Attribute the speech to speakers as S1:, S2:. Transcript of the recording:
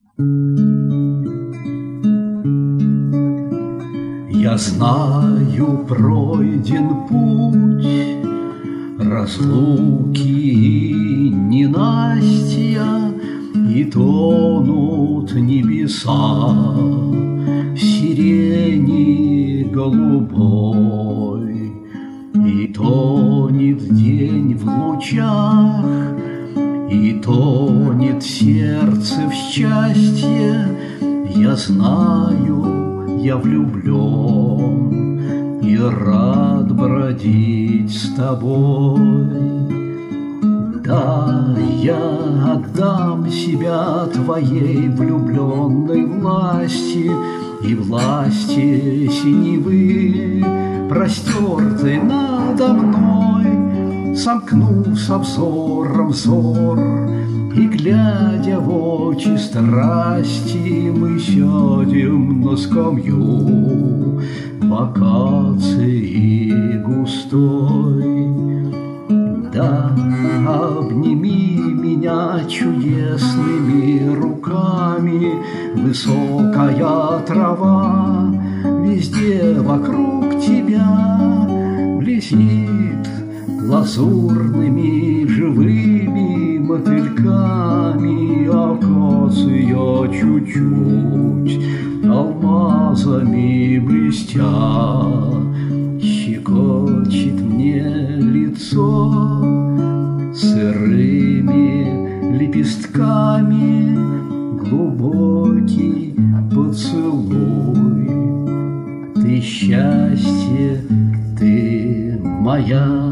S1: Я знаю, пройден путь разлуки и ненастья, и тонут небеса в сирени голубой, и тонет день в лучах, и тонет сердце в счастье. Я знаю, я влюблен и рад бродить с тобой. Да, я отдам себя твоей влюбленной власти и власти синевы, простертой надо мной, сомкнув со взором взор, и, глядя в очи страсти, мы сядем на скамью вакации густой. Да, обними меня чудесными руками, высокая трава, везде вокруг тебя блестит лазурными живыми мотыльками, акация чуть-чуть алмазами блестя щекочет мне лицо сырыми лепестками глубокий поцелуй. Ты счастье, ты моя